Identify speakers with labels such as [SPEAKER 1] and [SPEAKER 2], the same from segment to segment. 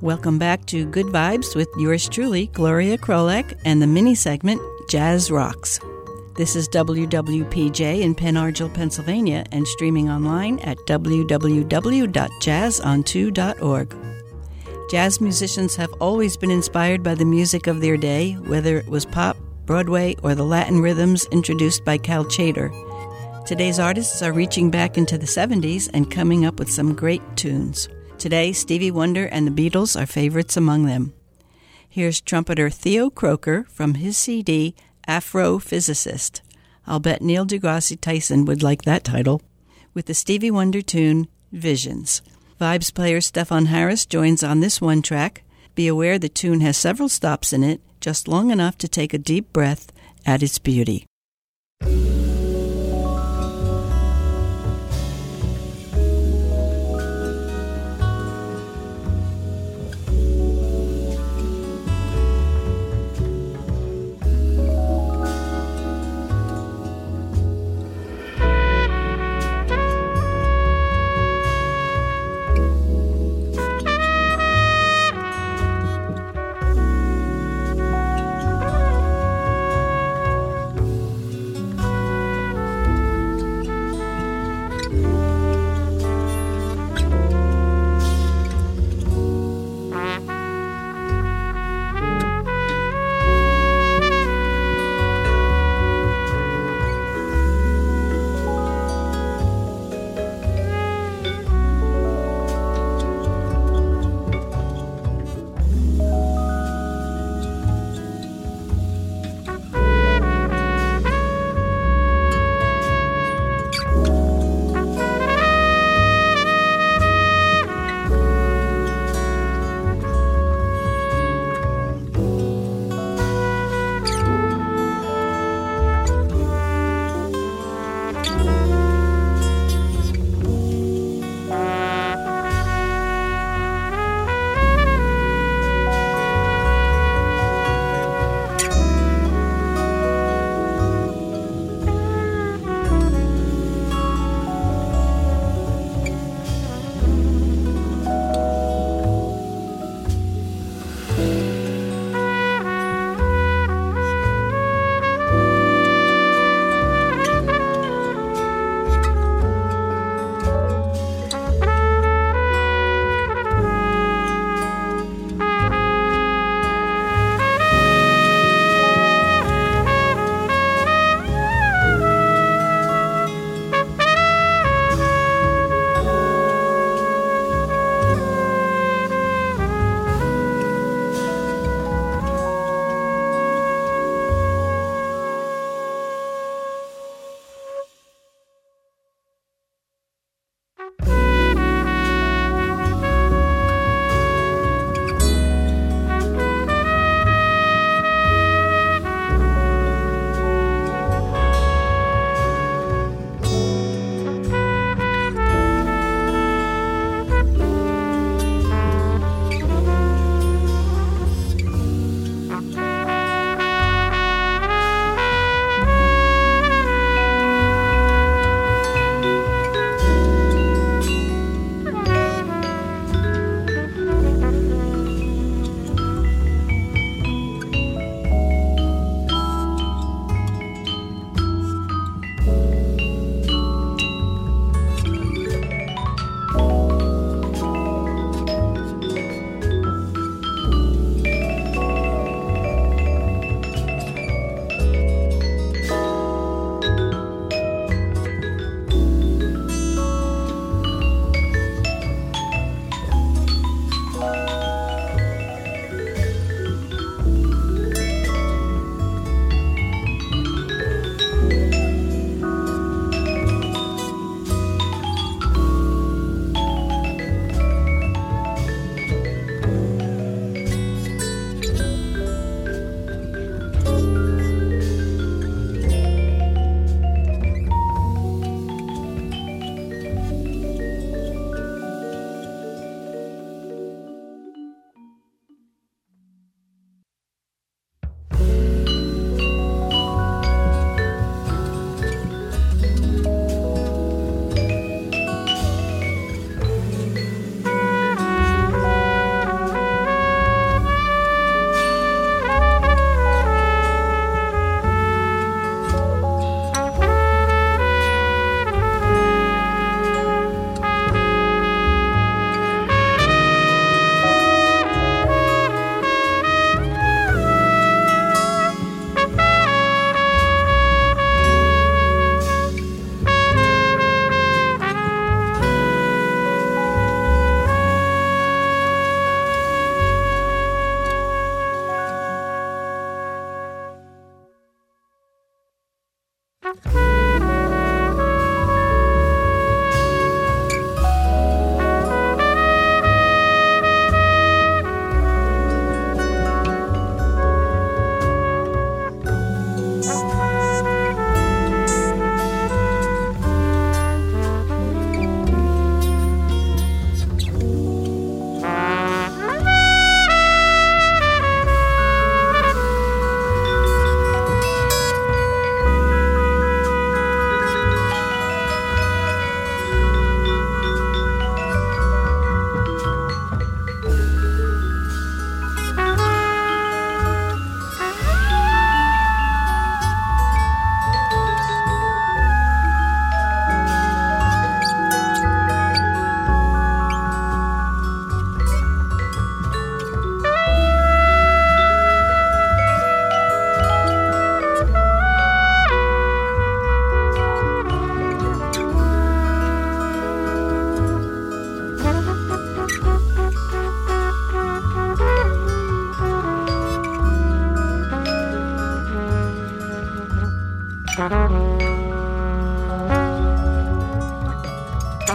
[SPEAKER 1] Welcome back to Good Vibes with yours truly, Gloria Krolek, and the mini segment Jazz Rocks. This is WWPJ in Pen Argyl, Pennsylvania, and streaming online at www.jazzon2.org. Jazz musicians have always been inspired by the music of their day, whether it was pop, Broadway, or the Latin rhythms introduced by Cal Tjader. Today's artists are reaching back into the 70s and coming up with some great tunes. Today, Stevie Wonder and the Beatles are favorites among them. Here's trumpeter Theo Croker from his CD, Afrophysicist. I'll bet Neil deGrasse Tyson would like that title. With the Stevie Wonder tune, Visions. Vibes player Stefan Harris joins on this one track. Be aware the tune has several stops in it, just long enough to take a deep breath at its beauty.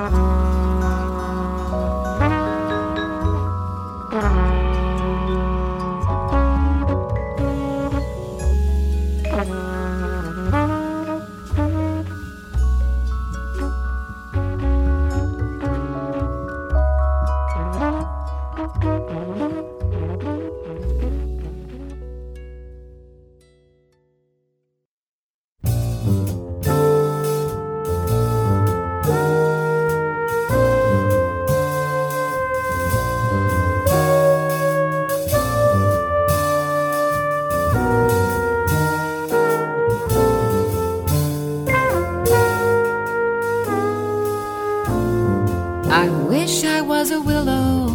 [SPEAKER 2] I wish I was a willow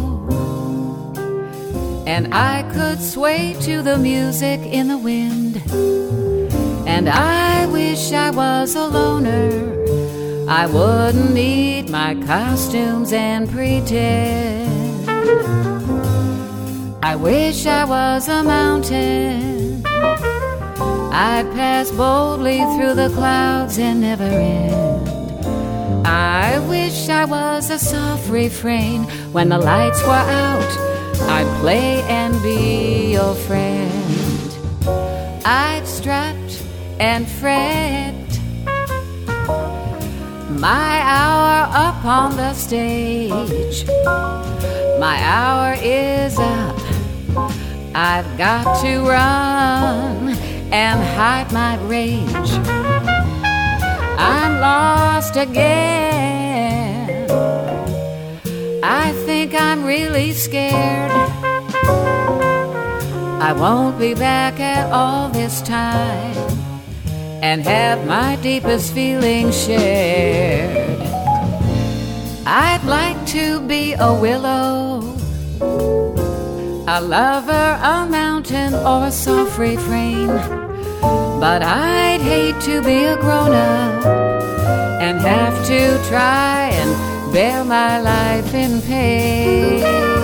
[SPEAKER 2] and I could sway to the music in the wind. And I wish I was a loner, I wouldn't need my costumes and pretend. I wish I was a mountain, I'd pass boldly through the clouds and never end. I wish I was a soft refrain. When the lights were out, I'd play and be your friend. I'd strut and fret my hour up on the stage. My hour is up, I've got to run and hide my rage. I'm lost again, I think I'm really scared. I won't be back at all this time and have my deepest feelings shared. I'd like to be a willow, a lover, a mountain, or a soft refrain. But I'd hate to be a grown-up and have to try and bear my life in pain.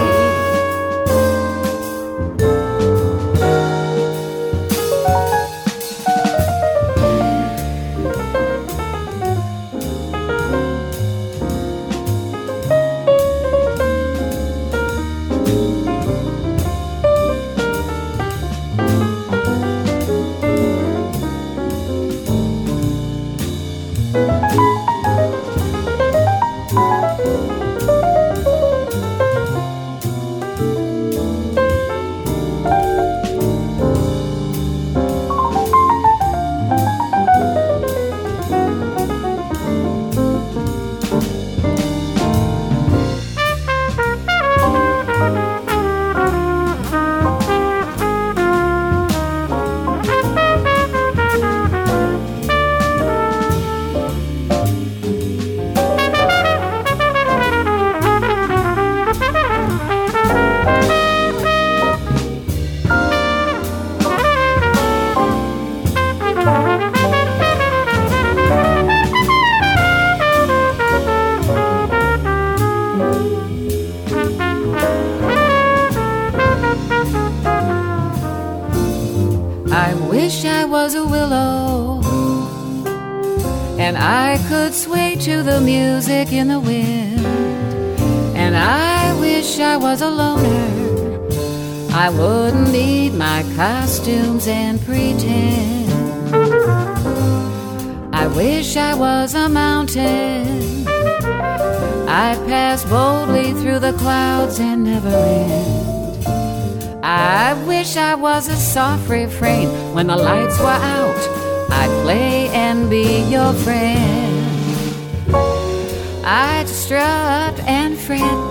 [SPEAKER 2] I wish I was a willow and I could sway to the music in the wind. And I wish I was a loner, I wouldn't need my costumes and pretend. I wish I was a mountain, I'd pass boldly through the clouds and never end. I wish I was a soft refrain. When the lights were out, I'd play and be your friend. I'd strut and fret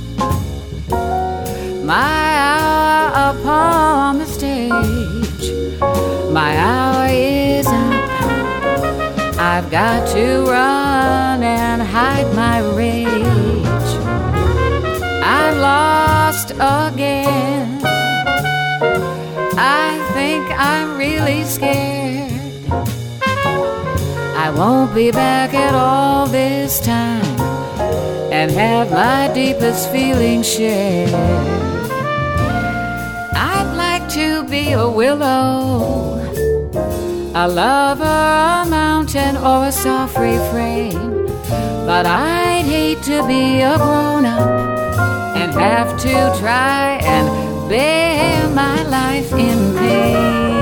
[SPEAKER 2] my hour upon the stage. My hour is up, I've got to run and hide my rage. I'm lost again, I think I'm really scared. I won't be back at all this time and have my deepest feelings shared. I'd like to be a willow, a lover, a mountain, or a soft refrain. But I'd hate need to be a grown-up and have to try and bear my life in pain.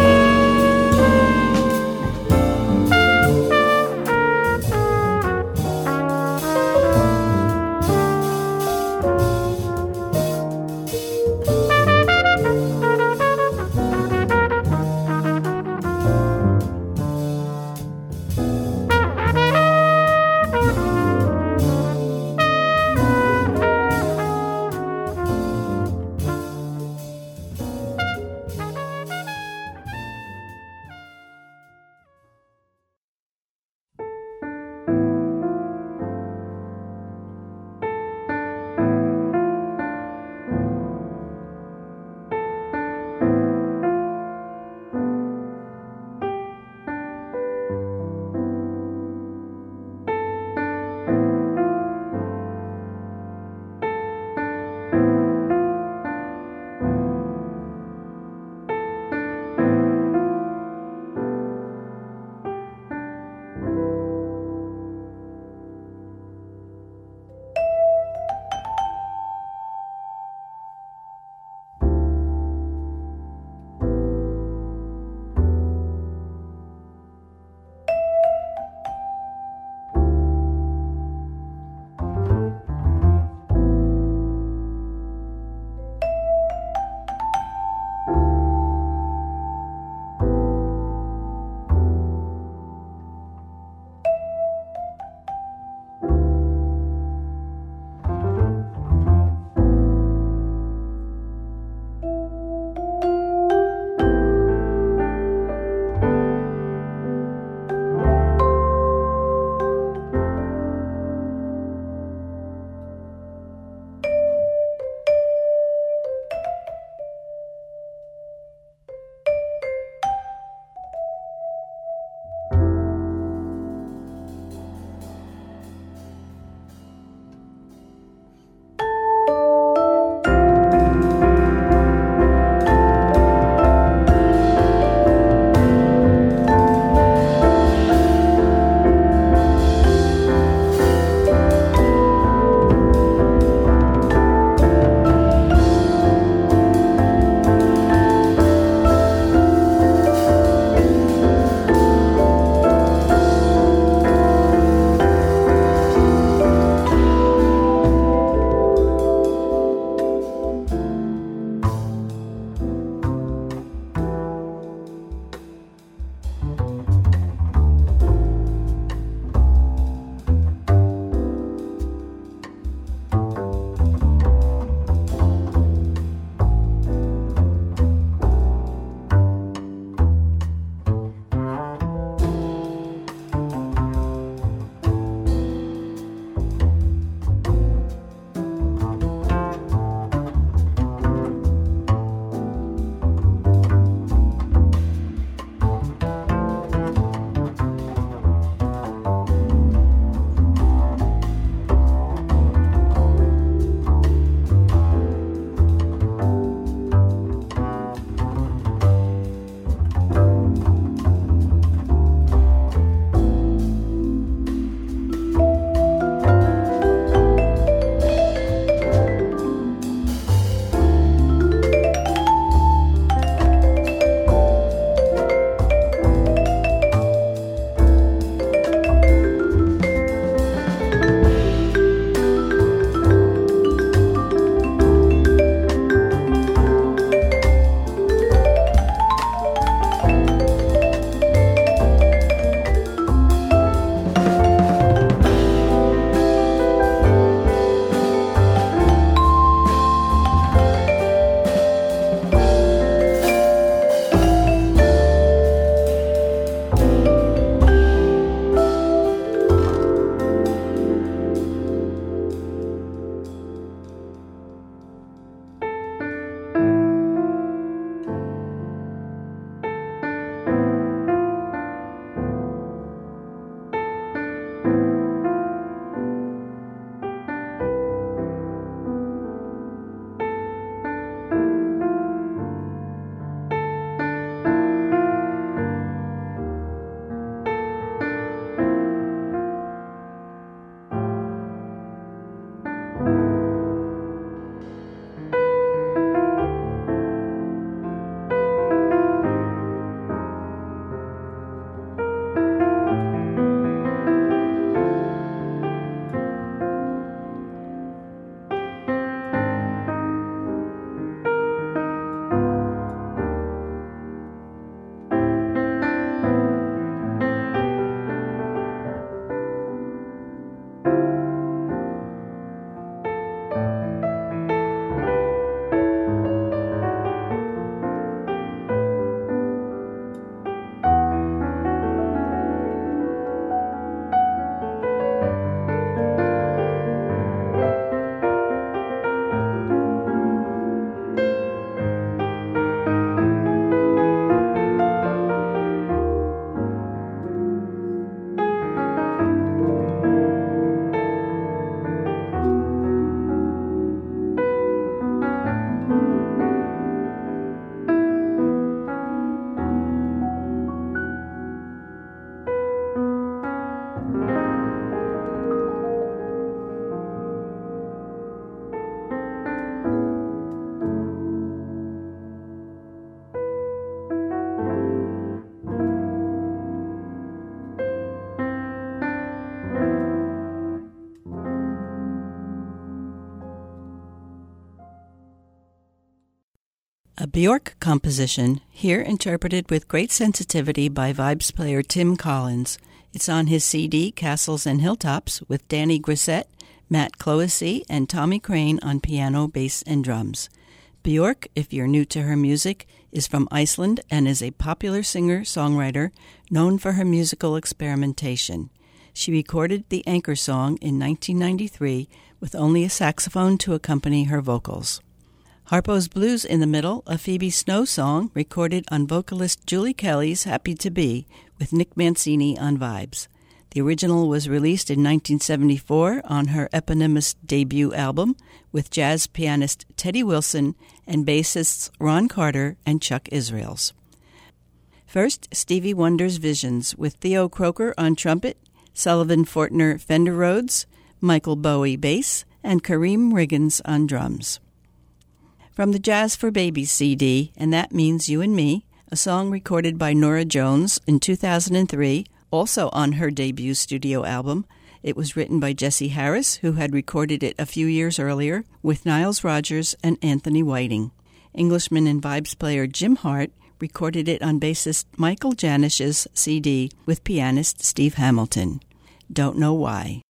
[SPEAKER 1] A Bjork composition, here interpreted with great sensitivity by vibes player Tim Collins. It's on his CD Castles and Hilltops with Danny Grissett, Matt Cloesy, and Tommy Crane on piano, bass, and drums. Bjork, if you're new to her music, is from Iceland and is a popular singer-songwriter known for her musical experimentation. She recorded the Anchor Song in 1993 with only a saxophone to accompany her vocals. Harpo's Blues in the Middle, a Phoebe Snow song recorded on vocalist Julie Kelly's Happy to Be with Nick Mancini on vibes. The original was released in 1974 on her eponymous debut album with jazz pianist Teddy Wilson and bassists Ron Carter and Chuck Israels. First, Stevie Wonder's Visions with Theo Croker on trumpet, Sullivan Fortner Fender Rhodes, Michael Bowie bass, and Kareem Riggins on drums. From the Jazz for Babies CD, And That Means You and Me, a song recorded by Norah Jones in 2003, also on her debut studio album. It was written by Jesse Harris, who had recorded it a few years earlier, with Niles Rodgers and Anthony Whiting. Englishman and vibes player Jim Hart recorded it on bassist Michael Janish's CD with pianist Steve Hamilton. Don't Know Why.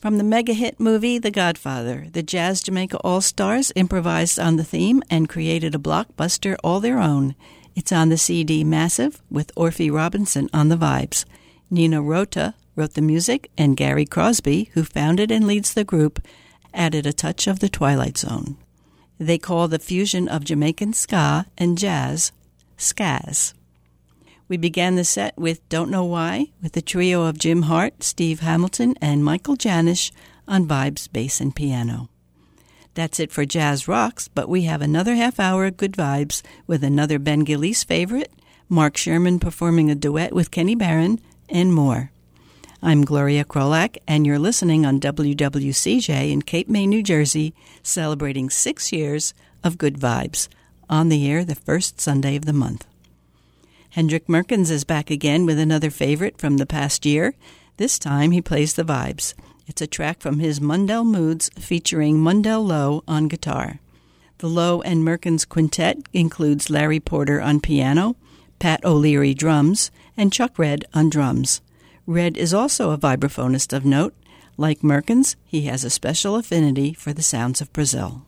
[SPEAKER 1] From the mega-hit movie The Godfather, the Jazz Jamaica All-Stars improvised on the theme and created a blockbuster all their own. It's on the CD Massive with Orphy Robinson on the vibes. Nino Rota wrote the music, and Gary Crosby, who founded and leads the group, added a touch of the Twilight Zone. They call the fusion of Jamaican ska and jazz skaz. We began the set with Don't Know Why, with the trio of Jim Hart, Steve Hamilton, and Michael Janish on vibes, bass, and piano. That's it for Jazz Rocks, but we have another half hour of good vibes with another Ben Gillies favorite, Mark Sherman performing a duet with Kenny Barron, and more. I'm Gloria Krolak, and you're listening on WWCJ in Cape May, New Jersey, celebrating 6 years of good vibes, on the air the first Sunday of the month. Hendrik Merkens is back again with another favorite from the past year. This time he plays the vibes. It's a track from his Mundell Moods featuring Mundell Lowe on guitar. The Lowe and Merkens quintet includes Larry Porter on piano, Pat O'Leary drums, and Chuck Redd on drums. Redd is also a vibraphonist of note. Like Merkens, he has a special affinity for the sounds of Brazil.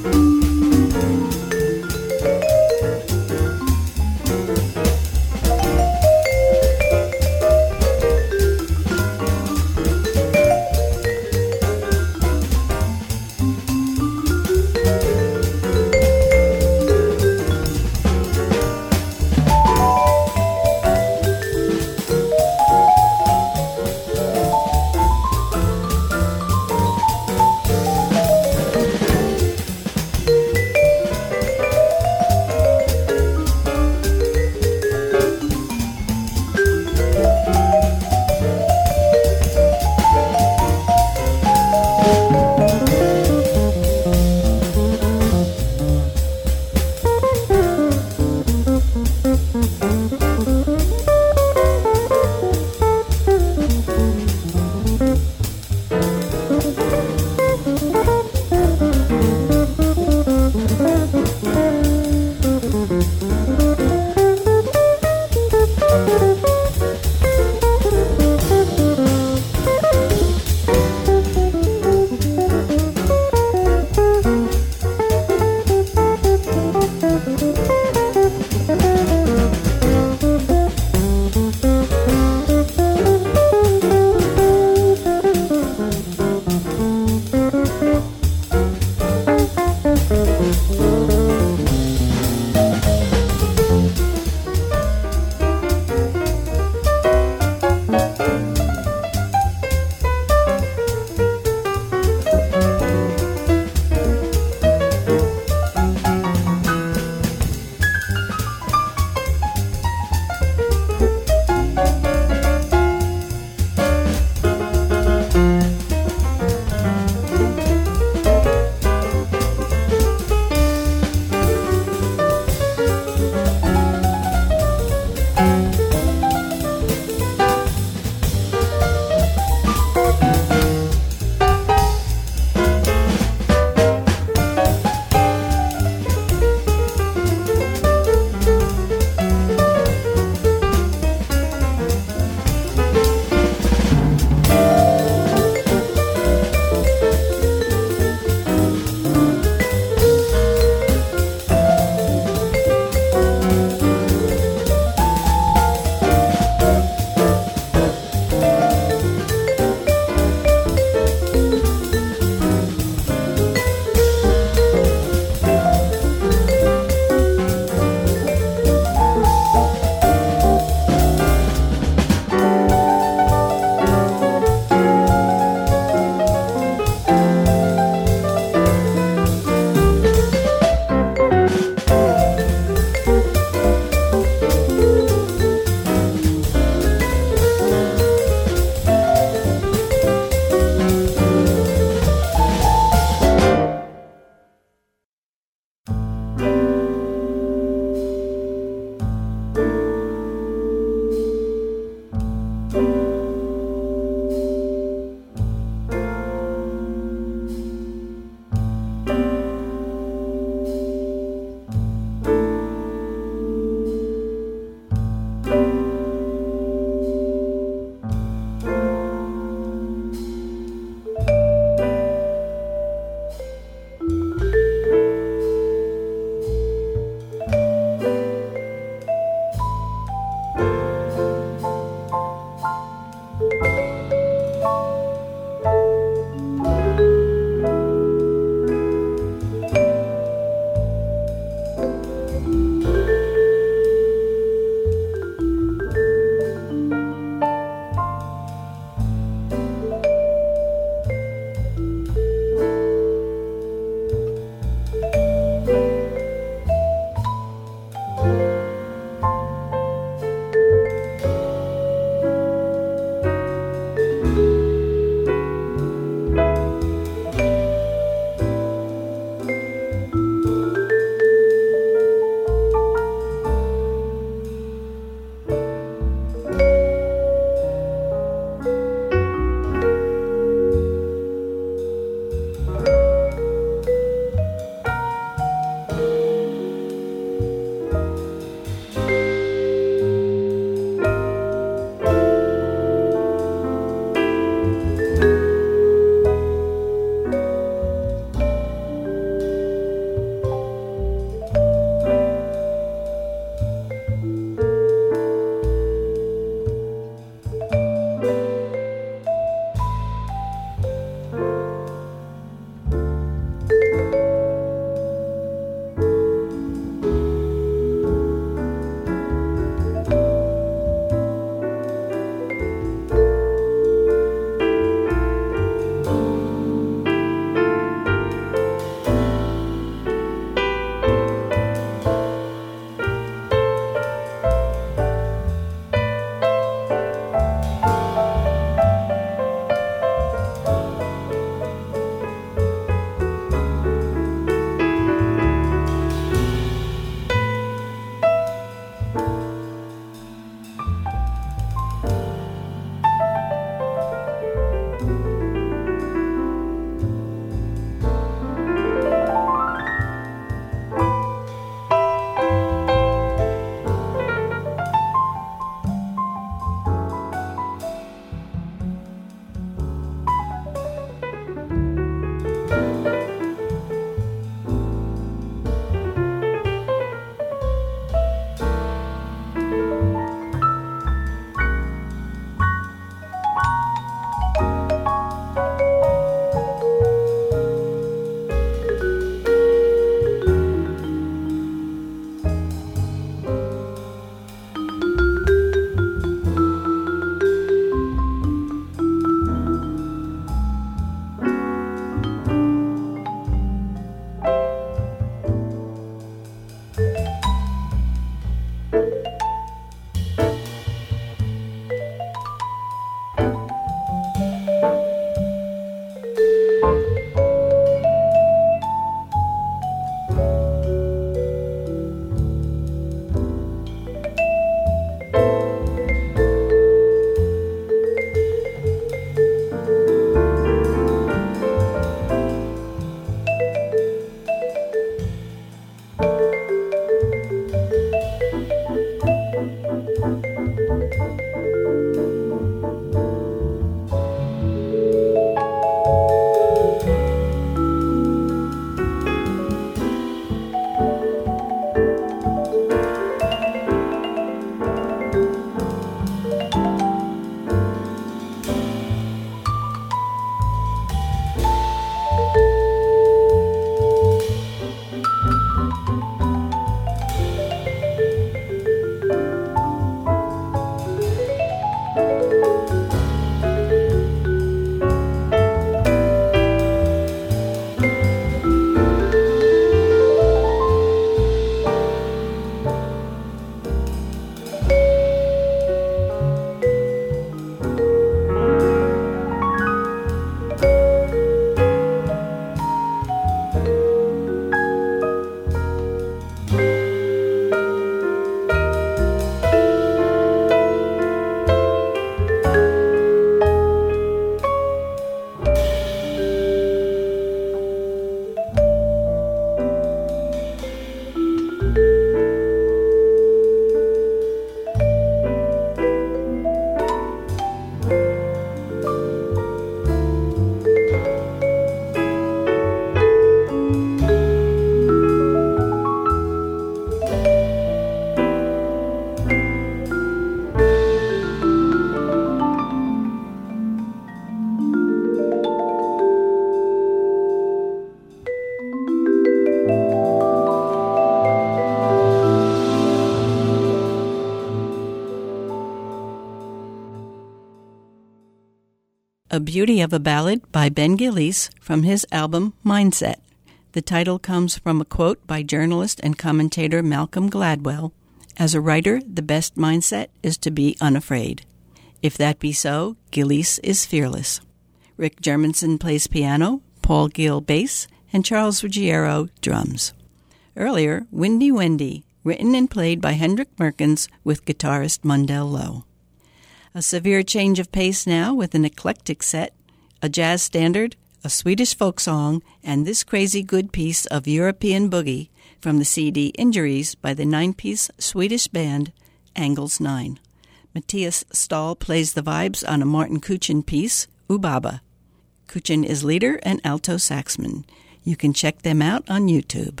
[SPEAKER 1] A Beauty of a Ballad by Ben Gillies from his album Mindset. The title comes from a quote by journalist and commentator Malcolm Gladwell. As a writer, the best mindset is to be unafraid. If that be so, Gillies is fearless. Rick Germanson plays piano, Paul Gill bass, and Charles Ruggiero drums. Earlier, Windy Wendy, written and played by Hendrik Merkens with guitarist Mundell Lowe. A severe change of pace now with an eclectic set, a jazz standard, a Swedish folk song, and this crazy good piece of European boogie from the CD Injuries by the 9-piece Swedish band Angles 9. Matthias Stahl plays the vibes on a Martin Kuchin piece, Ubaba. Kuchin is leader and alto saxman. You can check them out on YouTube.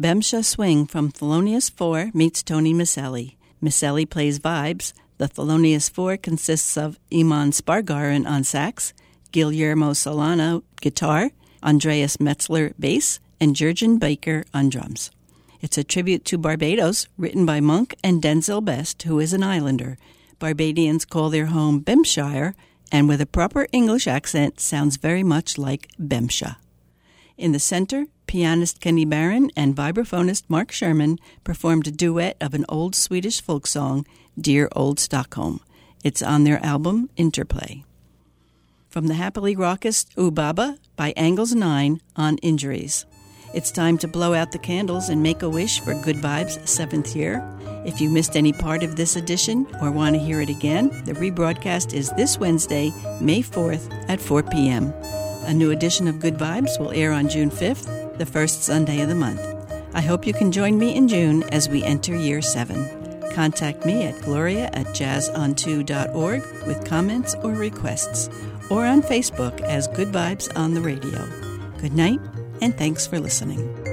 [SPEAKER 1] Bemsha Swing from Thelonious Four meets Tony Micelli. Micelli plays vibes. The Thelonious Four consists of Iman Spargarin on sax, Guillermo Solano guitar, Andreas Metzler bass, and Jurgen Baker on drums. It's a tribute to Barbados, written by Monk and Denzel Best, who is an islander. Barbadians call their home Bemshire, and with a proper English accent, sounds very much like Bemsha. In the center, pianist Kenny Barron and vibraphonist Mark Sherman performed a duet of an old Swedish folk song, Dear Old Stockholm. It's on their album, Interplay. From the happily raucous Ubaba by Angles 9 on Injuries. It's time to blow out the candles and make a wish for Good Vibes' 7th year. If you missed any part of this edition or want to hear it again, the rebroadcast is this Wednesday, May 4th at 4 p.m. A new edition of Good Vibes will air on June 5th, the first Sunday of the month. I hope you can join me in June as we enter year 7. Contact me at gloria@jazzon2.org with comments or requests, or on Facebook as Good Vibes on the Radio. Good night, and thanks for listening.